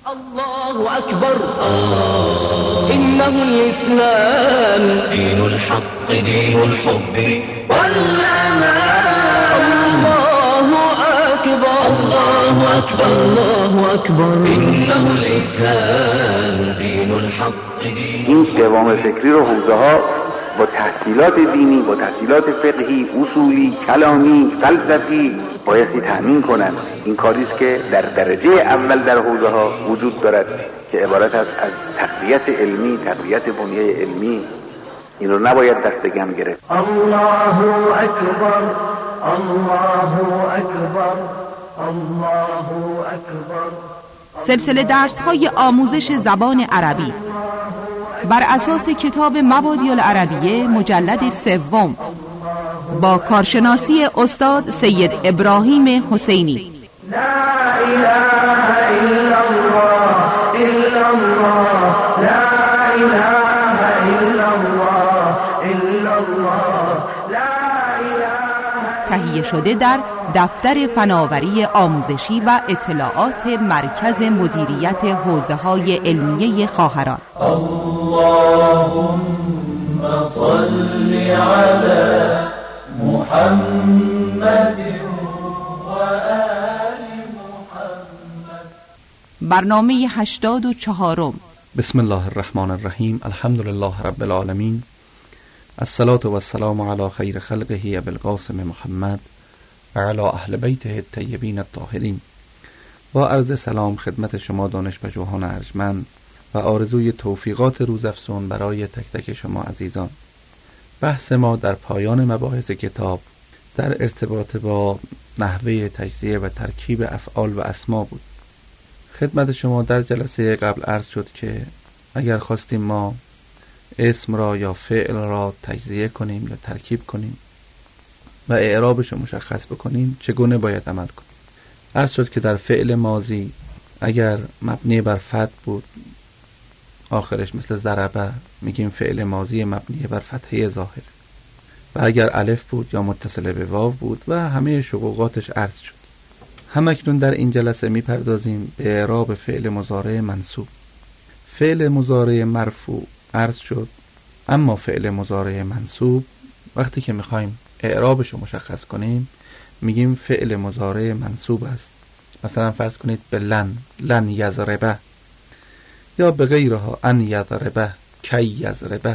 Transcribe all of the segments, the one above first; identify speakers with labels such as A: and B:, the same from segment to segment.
A: الله أكبر إنه الإسلام دين الحق دين الحب والأمان الله أكبر الله أكبر الله أكبر إنه الإسلام دين الحق دين.
B: این قوام فکری رو حوزه ها با تحصیلات دینی، با تحصیلات فقهی، اصولی، کلامی، فلسفی بایستی تأمین کنند. این کاری است که در درجه اول در حوزه ها وجود دارد که عبارت است از تقویت علمی، تقویت بنیه علمی. این رو نباید دست کم گرفت.
A: الله اکبر الله اکبر الله اکبر.
C: سلسله درس‌های آموزش زبان عربی بر اساس کتاب مبادی العربیه مجلد 3 با کارشناسی استاد سید ابراهیم حسینی.
A: لا اله الا الله الا الله لا اله الا الله الا الله لا اله.
C: تهیه شده در دفتر فناوری آموزشی و اطلاعات مرکز مدیریت حوزه‌های علمیه خواهران.
A: اللهم صل علی محمد و آل محمد.
C: برنامه 84.
D: بسم الله الرحمن الرحیم. الحمد لله رب العالمین. الصلاة و السلام علی خیر خلقه ابی القاسم محمد و علی اهل بیته الطیبین الطاهرین. با عرض سلام خدمت شما دانشپژوهان ارجمند و آرزوی توفیقات روزافزون برای تک تک شما عزیزان. بحث ما در پایان مباحث کتاب در ارتباط با نحوه تجزیه و ترکیب افعال و اسما بود. خدمت شما در جلسه قبل عرض شد که اگر خواستیم ما اسم را یا فعل را تجزیه کنیم یا ترکیب کنیم و اعرابش رو مشخص بکنیم چگونه باید عمل کنیم. عرض شد که در فعل ماضی اگر مبنی بر فتح بود آخرش مثل ضربه میگیم فعل ماضی مبنی بر فتحه ظاهر، و اگر الف بود یا متصل به واو بود و همه شقوقاتش عرض شد. همکنون در این جلسه میپردازیم به اعراب فعل مضارع منصوب. فعل مضارع مرفوع عرض شد، اما فعل مضارع منصوب وقتی که میخوایم اعرابش رو مشخص کنیم میگیم فعل مضارع منصوب است. مثلا فرض کنید به لن یضربه، یا به غیرها ان یضربه کی یضربه.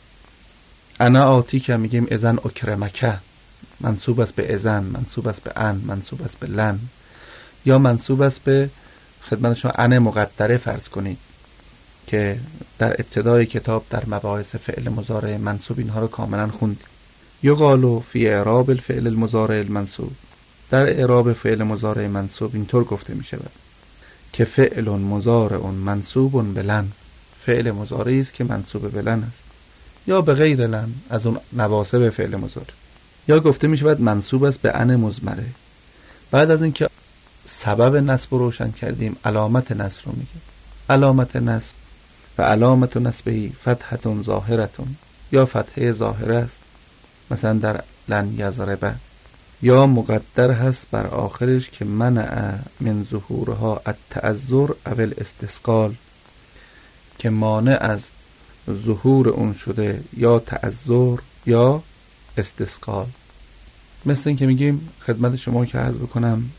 D: انا آتی که میگیم اذن اکرمکه، منصوب است به اذن، منصوب است به ان، منصوب است به لن، یا منصوب است به خدمت شما ان مقدره فرض کنید که در ابتدای کتاب در مباحث فعل مضارع منصوب اینها رو کاملا خوندیم. یقال فی اعراب الفعل المضارع المنصوب، در اعراب فعل مضارع منصوب اینطور گفته می شود که فعل مضارع منصوب بلن، فعل مضارعی است که منصوب بلن است یا به غیر لن از اون نواصب فعل مضارع، یا گفته می شود منصوب است به ان مضمره. بعد از اینکه سبب نصب رو روشن کردیم علامت نصب رو میگیم. علامت نصب و علامت نصبی فتحه ظاهره، یا فتحه ظاهره است مثلا در لن یضربه، یا مقدر هست بر آخرش که منع من ظهورها التعذر او الاستثقال، که مانع از ظهور اون شده یا تعذر یا استثقال. مثل این که میگیم خدمت شما که عرض بکنم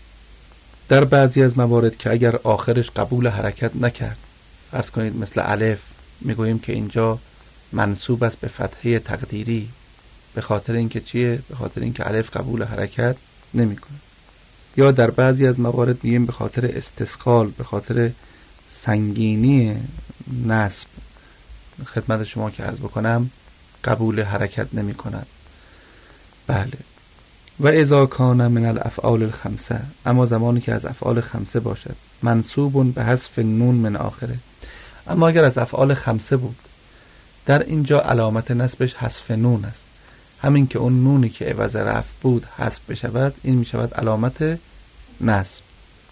D: در بعضی از موارد که اگر آخرش قبول حرکت نکرد، عرض کنید مثل الف، میگوییم که اینجا منصوب است به فتحه تقدیری. به خاطر اینکه چیه؟ به خاطر اینکه الف قبول حرکت نمیکنه. یا در بعضی از موارد میگیم به خاطر استثقال، به خاطر سنگینی نصب، خدمت شما که عرض بکنم قبول حرکت نمی کند. بله. و اذا کان من الافعال الخمسه، اما زمانی که از افعال خمسه باشد منصوب به حذف نون من آخره. اما اگر از افعال خمسه بود در اینجا علامت نصبش حذف نون است، همین که اون نونی که عوض رفع بود حذف بشود این می شود علامت نصب.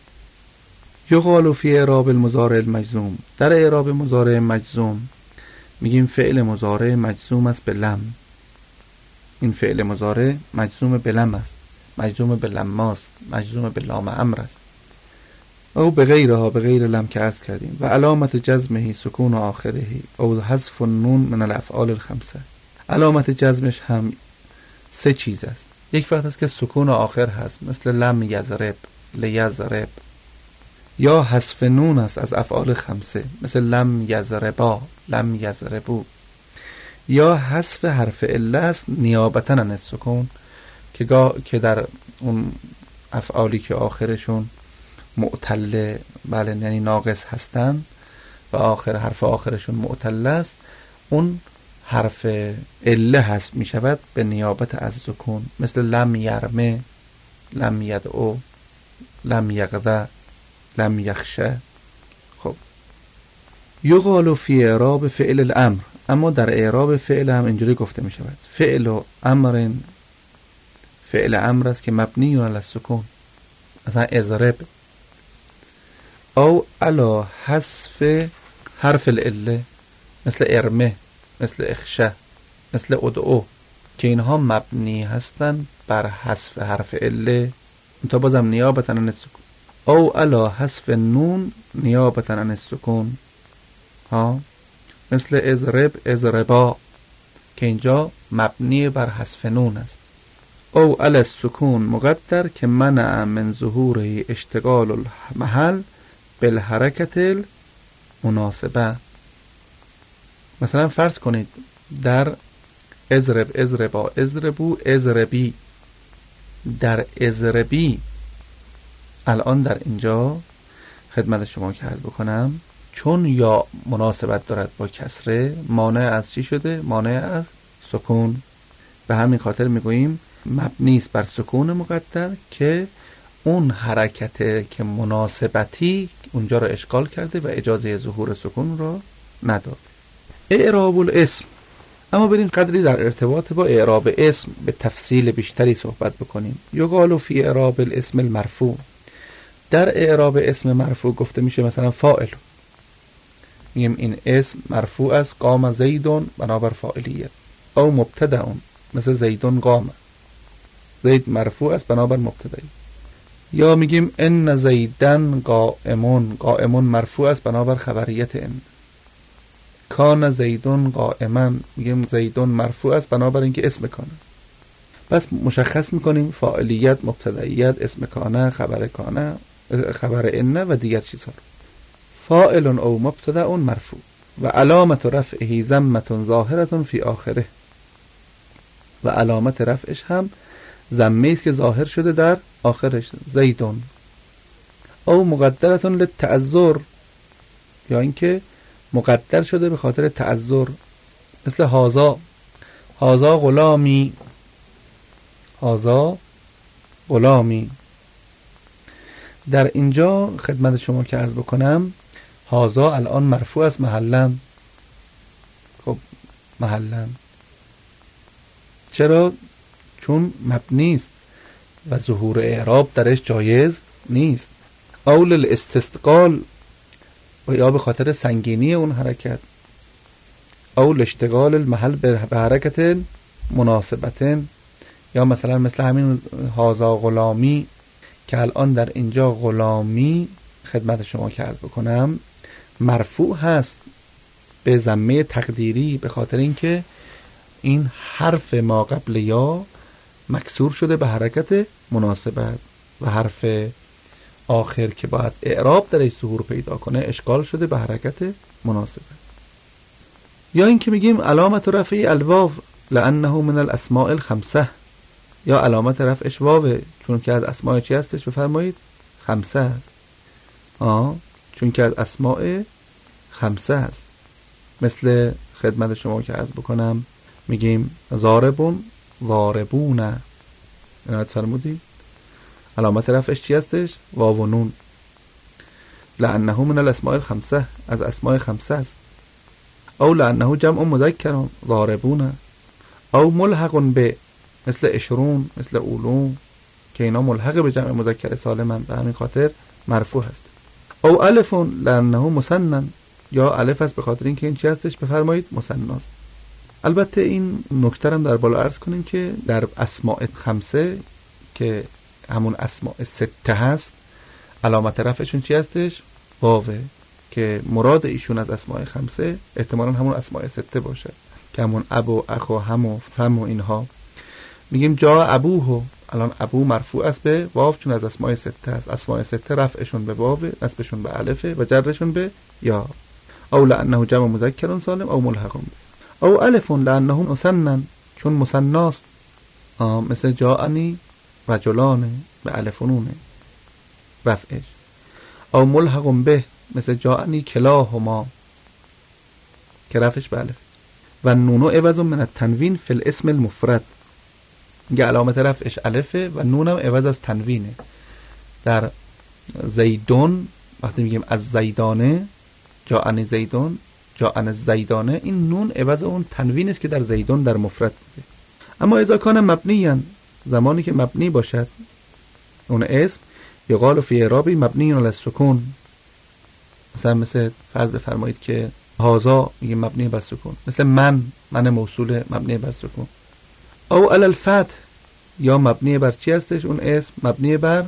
D: یقال فی اعراب المضارع المجزوم، در اعراب مضارع مجزوم میگیم فعل مضارع مجزوم است به لم. این فعل مضارع مجزوم به لم است، مجزوم به لماست، مجزوم به لام امر است. او به غیرها، به غیر لم که عرض کردیم. و علامت جزمه سکون آخره او حذف النون من الافعال الخمسه. علامت جزمش هم 3 چیز است. یک وقت است که سکون آخر هست، مثل لم یضرب، لیضرب، یا حذف نون است از افعال خمسه، مثل لم یضربا، لم یضربو، یا حذف حرف عله است نیابتا عن السکون که در اون افعالی که آخرشون معتل، بله، یعنی ناقص هستن و حرف آخرشون معتل است، اون حرف عله حذف می شود به نیابت از سکون، مثل لم یرمه، لم یدعو، لم یغذا، لم یخشه. خب یقال فی اعراب فعل الامر، اما در اعراب فعل هم اینجوری گفته می شود فعل و امر، فعل امر است که مبنی علی السکون، مثلا اضرب، او علی حذف حرف العله، مثل ارمه، مثل اخشه، مثل ادعو، که اینها مبنی هستند بر حذف حرف عله تا بازم نیابتا عن السکون، او علی حذف نون نیابتا عن السکون، مثل اضرب، اضربا، که اینجا مبنی بر حذف نون است، او علی السکون مقدر که منع من ظهور اشتغال المحل بالحرکت المناسبه. مثلا فرض کنید در اضرب، اضربا، اضربو، اضربی، در اضربی الان در اینجا خدمت شما که عرض بکنم چون یا مناسبت دارد با کسره، مانع از چی شده؟ مانع از سکون. به همین خاطر میگوییم مبنی است بر سکون مقدر که اون حرکت که مناسبتی اونجا را اشغال کرده و اجازه ظهور سکون را نداد. اعراب الاسم، اما بریم قدری در ارتباط با اعراب اسم به تفصیل بیشتری صحبت بکنیم. یقال فی اعراب الاسم المرفوع، در اعراب اسم مرفوع گفته میشه مثلا فاعل، میگیم این اسم مرفوع است، قام زیدون بنابر فاعلیت، او مبتدأ مثل زیدون قام، زید مرفوع است بنابر مبتدایی، یا میگیم ان زیدن قائمون، قائمون مرفوع است بنابر خبریت ان، کان زیدون قائما، میگیم زیدون مرفوع است بنابر اینکه اسم کانه. پس مشخص میکنیم فاعلیت، مبتداییت، اسم کانه، خبر کانه، خبر ان و دیگر چیزها. فاعل او مبتدأ مرفوع و علامت رفعه ضمة ظاهرة فی آخره، و علامت رفعش هم ضمه است که ظاهر شده در آخرش، زیدون، او مقدرة للتعذر، یا اینکه مقدر شده به خاطر تعذر، مثل هازا، هازا غلامی، هازا غلامی. در اینجا خدمت شما که عرض بکنم هازا الان مرفوع است محلا. خب محلا چرا؟ چون مبنی است و ظهور اعراب درش جایز نیست. اول الاستثقال، و یا به خاطر سنگینی اون حرکت، اول اشتغال المحل به حرکت مناسبتن، یا مثلا مثل همین هازا غلامی که الان در اینجا غلامی خدمت شما که عرض بکنم مرفوع هست به ضمه تقدیری به خاطر اینکه این حرف ما قبل یا مکسور شده به حرکت مناسبت و حرف آخر که باید اعراب درش ظهور پیدا کنه اشغال شده به حرکت مناسبت. یا اینکه میگیم علامت رفعی الواو لانه من الاسماء الخمسه، یا علامت رفعش واوه چون که از اسماء چی هستش؟ بفرمایید خمسه هست. چون که از اسماء خمسه هست. مثل خدمت شما که عرض بکنم میگیم ضاربون، ضاربون، عنایت فرمودید علامت رفعش چی هستش؟ واو و نون، لانه من الاسماء الخمسه، از اسماء خمسه است. او لانه جمع مذکر ضاربون، او ملحق به، مثل اشرون، مثل اولون، که اینا ملحق به جمع مذکر سالمن، به همین خاطر مرفوع هست. او الف لانه مثنى، یا الف است به خاطر اینکه این چی هستش؟ بفرمایید مثنی است. البته این نکته هم در بالا عرض کنیم که در اسماء خمسه که همون اسماء سته هست، علامت رفعشون چی هستش؟ واوه، که مراد ایشون از اسماء خمسه احتمالاً همون اسماء سته باشه که همون اب و اخ و هم و فم و اینها. میگیم جا ابوه، الان ابو مرفوع است به واو چون از اسماء سته است. اسماء سته رفعشون به واو، نصبشون به الفه و جرشون به یا. او لانه جمع مذکر سالم او ملحق به. او الف لانه مسنن، چون مثناست، مثل جاءنی رجلان به الف و نونه رفعش. او ملحق به، مثل جاءنی کلاهما که رفعش به الف. و نونو عوض من التنوین فی الاسم المفرد، میگه علامت رفعش الفه و نونم عوض از تنوینه. در زیدون وقتی میگیم از زیدانه، جاءنی زیدون، جاءن زیدانه، این نون عوض اون تنوین است که در زیدون در مفرد بوده. اما اذا کان مبنیاً، زمانی که مبنی باشد اون اسم، یقال فی اعرابی مبنی علی السکون، مثل فرض بفرمایید که هازا میگه مبنی بر سکون، مثل من موصول مبنی بر سکون. او علی الفتح، یا مبنی بر چی هستش اون اسم؟ مبنی بر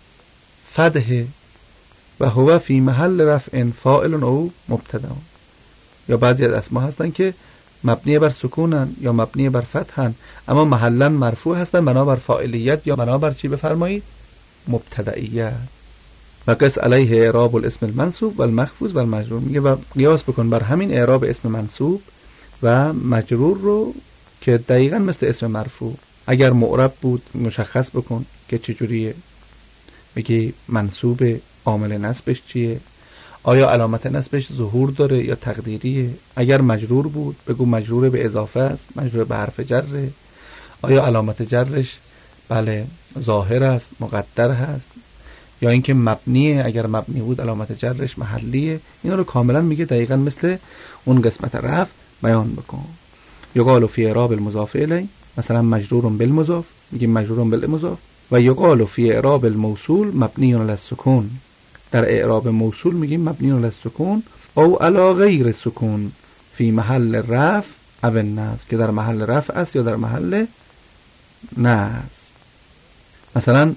D: فتح و هو فی محل رفع فاعل او مبتدا. یا بعضی از اسما هستن که مبنی بر سکونن یا مبنی بر فتحن اما محلا مرفوع هستن بنابر فاعلیت یا بنابر چی بفرمایید؟ مبتدئیت. و قس علیه اعراب الاسم المنصوب و المخفوض و المجرور، میگه و قیاس بکن بر همین اعراب اسم منصوب و مجرور رو که دقیقاً مثل اسم مرفوع. اگر معرب بود مشخص بکن که چجوریه، میگه منصوب عامل نصبش چیه، آیا علامت نصبش ظهور داره یا تقدیریه. اگر مجرور بود بگو مجرور به اضافه است، مجرور به حرف جره، آیا علامت جرش بله ظاهر است، مقدر هست، یا اینکه مبنیه، اگر مبنی بود علامت جرش محلیه. اینا رو کاملا میگه دقیقاً مثل اون قسمت رفع بیان بکن. یقال فی اعراب المضاف الیه، مثلا مجرور بالمضاف میگیم مجرور بالمضاف. و یقال فی اعراب الموصول مبنی علی السکون، در اعراب موصول میگیم مبنی علی السکون او علی غیر سکون فی محل رفع او النصب، که در محل رفع است یا در محل نصب. مثلا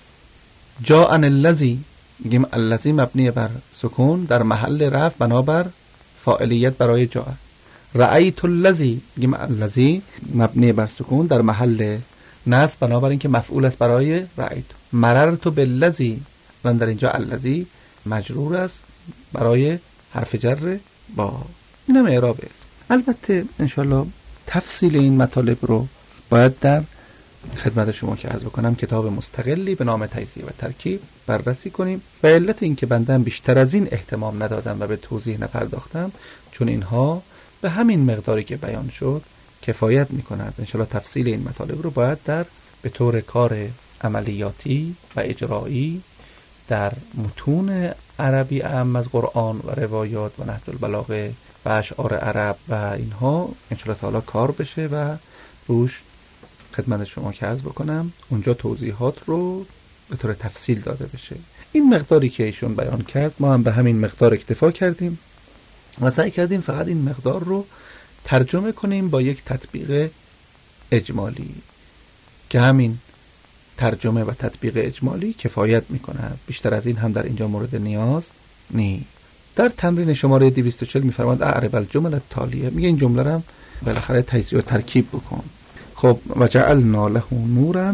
D: جاءن الذی، میگیم الذی مبنی بر سکون در محل رفع بنابر فاعلیت برای جاء. رأیت الذی، میگیم الذی مبنی بر سکون در محل نصب بنابر اینکه مفعول است برای رأیت. مررت بالذی، من در اینجا الذی مجرور است برای حرف جر با. اینم اعراب است. البته انشالله تفصیل این مطالب رو باید در خدمت شما که عرض بکنم کتاب مستقلی به نام تجزیه و ترکیب بررسی کنیم. و علت این که بنده بیشتر از این اهتمام ندادم و به توضیح نپرداختم چون اینها به همین مقداری که بیان شد کفایت می‌کند. انشالله تفصیل این مطالب رو باید به طور کار عملیاتی و اجرایی در متون عربی اعم از قرآن و روایات و نهج البلاغه و اشعار عرب و اینها انشالله تعالی کار بشه و روش خدمت شما که عرض بکنم اونجا توضیحات رو به طور تفصیل داده بشه. این مقداری که ایشون بیان کرد ما هم به همین مقدار اکتفا کردیم و سعی کردیم فقط این مقدار رو ترجمه کنیم با یک تطبیق اجمالی که همین ترجمه و تطبیق اجمالی کفایت میکنه. بیشتر از این هم در اینجا مورد نیاز نیست. در تمرین شماره 240 میفرماید اعرب الجمل التالیه، میگه این جمله رو بالاخره تجزیه و ترکیب بکن. خب و جعلنا له نورا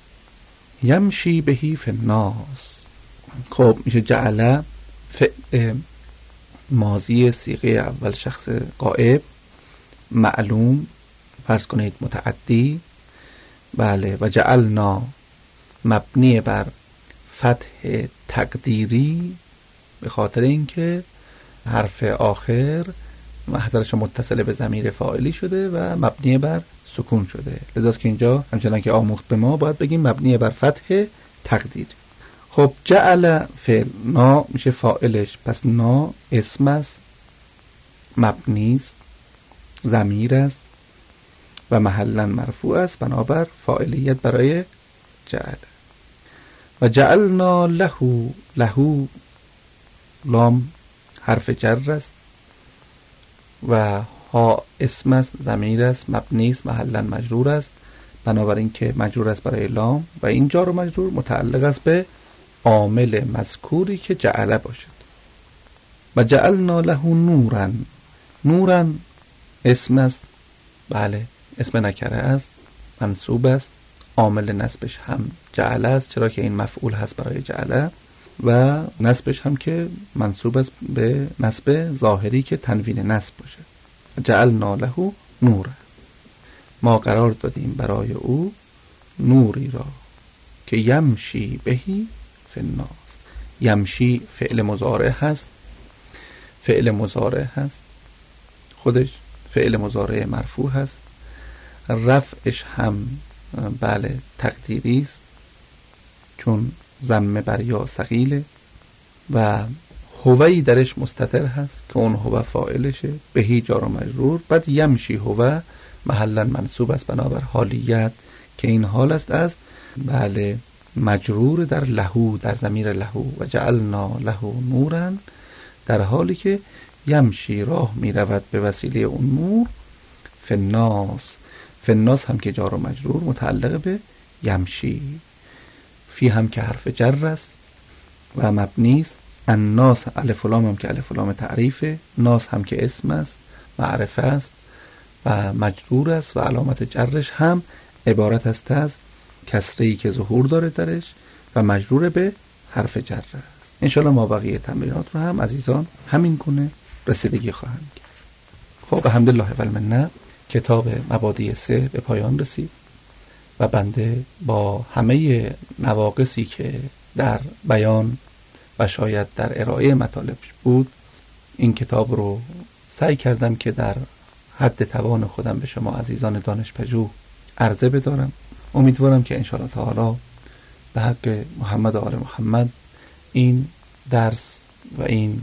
D: یمشی بهی فی الناس. خب میشه جعل فعل ماضی صیغه اول شخص غائب معلوم، فرض کنید متعدی، بله، و جعلنا مبنی بر فتح تقدیری به خاطر اینکه حرف آخر محضرش متصل به ضمیر فاعلی شده و مبنی بر سکون شده، لذاست که اینجا همچنان که آموخت به ما باید بگیم مبنی بر فتح تقدیر. خب جعل فعل، نا میشه فاعلش، پس نا اسم است، مبنی است، ضمیر است و محلا مرفوع است بنابر فاعلیت برای جعل. و جعلنا له لام حرف جر است و ها اسم است، ضمیر است، مبنی است، محلا مجرور است بنابراین که مجرور است برای لام و این جار و مجرور متعلق است به عامل مذکوری که جعل باشد. و جعلنا له نورا. نورا اسم است، بله اسم نکره است، منصوب است، عامل نصبش هم جعل است چرا که این مفعول هست برای جعل، و نصبش هم که منصوب است به نصب ظاهری که تنوین نصب باشه. جعلنا له نورا، ما قرار دادیم برای او نوری را که یمشی بهی فی الناس. یمشی فعل مضارع هست، فعل مضارع هست، خودش فعل مضارع مرفوع هست، رفعش هم بله تقدیری است چون ضمه بر یا ثقیله، و هوی درش مستتر هست که اون هو فاعلشه، بهی جار و مجرور، بعد یمشی هو محلا منصوب است بنابر حالیت که این حال است از بله مجرور در لهو، در ضمیر لهو. و جعلنا له نورا، در حالی که یمشی راه می رود به وسیله اون نور، فی الناس. فی الناس هم که جار و مجرور متعلق به یمشی، فی هم که حرف جر است و مبنی است، الناس الف و لام هم که الف و لام تعریفه، ناس هم که اسم است، معرفه است و مجرور است و علامت جرش هم عبارت است از کسره‌ای که ظهور داره درش و مجرور به حرف جر است. انشاءالله ما بقیه تمرینات رو هم عزیزان همین گونه رسیدگی خواهند کرد. خب الحمدلله و المنه کتاب مبادی 3 به پایان رسید و بنده با همه نواقصی که در بیان و شاید در ارائه مطالب بود این کتاب رو سعی کردم که در حد توان خودم به شما عزیزان دانشپژوه عرضه بدارم. امیدوارم که انشاءالله تعالی به حق محمد و آل محمد این درس و این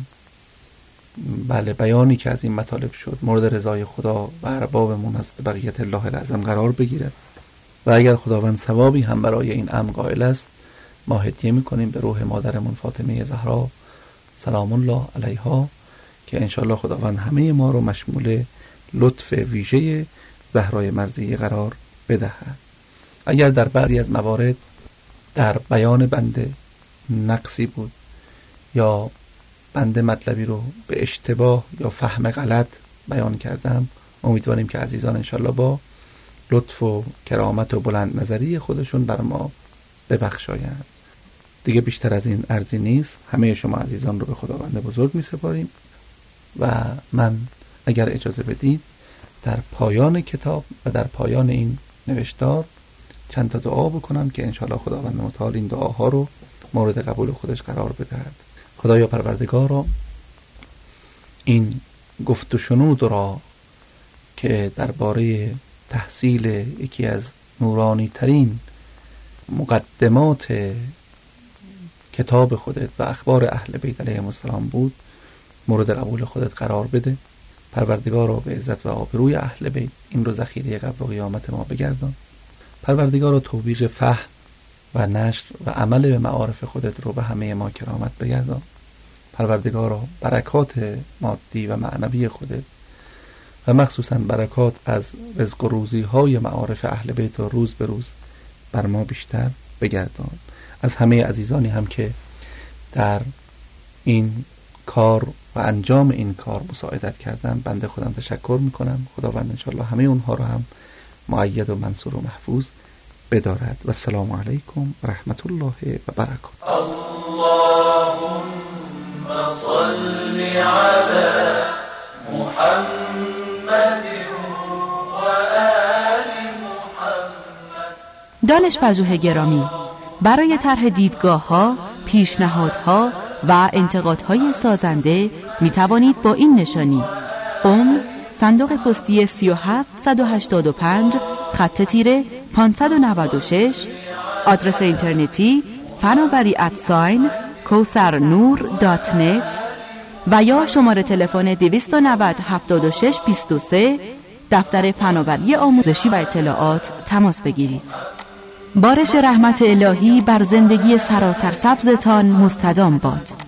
D: بله بیانی که از این مطالب شد مورد رضای خدا و اربابمون از بقیت الله الاعظم قرار بگیرد و اگر خداوند ثوابی هم برای این امر قائل است ما هدیه میکنیم به روح مادرمون فاطمه زهرا سلام الله علیها که انشاءالله خداوند همه ما رو مشمول لطف ویژه زهرای مرضیه قرار بدهد. اگر در بعضی از موارد در بیان بنده نقصی بود یا بنده مطلبی رو به اشتباه یا فهم غلط بیان کردم، امیدواریم که عزیزان انشاءالله با لطف و کرامت و بلند نظری خودشون بر ما ببخشایند. دیگه بیشتر از این عرضی نیست. همه شما عزیزان رو به خداوند بزرگ می سپاریم و من اگر اجازه بدید در پایان کتاب و در پایان این نوشتار چند تا دعا بکنم که انشاءالله خداوند متعال این دعاها رو مورد قبول خودش قرار بدهد. خدایا پروردگارا این گفت و شنود را که درباره تحصیل یکی از نورانی ترین مقدمات کتاب خودت و اخبار اهل بیت علیهم السلام بود مورد قبول خودت قرار بده. پروردگارا به عزت و آبروی اهل بیت این رو ذخیره قبر و قیامت ما بگردان. پروردگارا توفیق فهم و نشر و عمل به معارف خودت رو به همه ما کرامت بگردان. پروردگارا برکات مادی و معنوی خودت و مخصوصا برکات از رزق و روزی های معارف اهل بیت و روز به روز بر ما بیشتر بگردان. از همه عزیزانی هم که در این کار و انجام این کار مساعدت کردن بنده خودم تشکر میکنم. خداوند انشاءالله همه اونها رو هم مؤید و منصور و محفوظ بدارد. و السلام علیکم و رحمت الله و برکاته.
A: اللهم صل علی محمد و آل محمد.
C: دانشپژوه گرامی، برای طرح دیدگاه‌ها، پیشنهادها و انتقادهای سازنده می توانید با این نشانی: صندوق پستی 37185 خط تیره 596، آدرس اینترنتی fanaveri@kausarnoor.net و یا شماره تلفن 290 76 23، دفتر فناوری آموزشی و اطلاعات تماس بگیرید. بارش رحمت الهی بر زندگی سراسر سبزتان مستدام باد.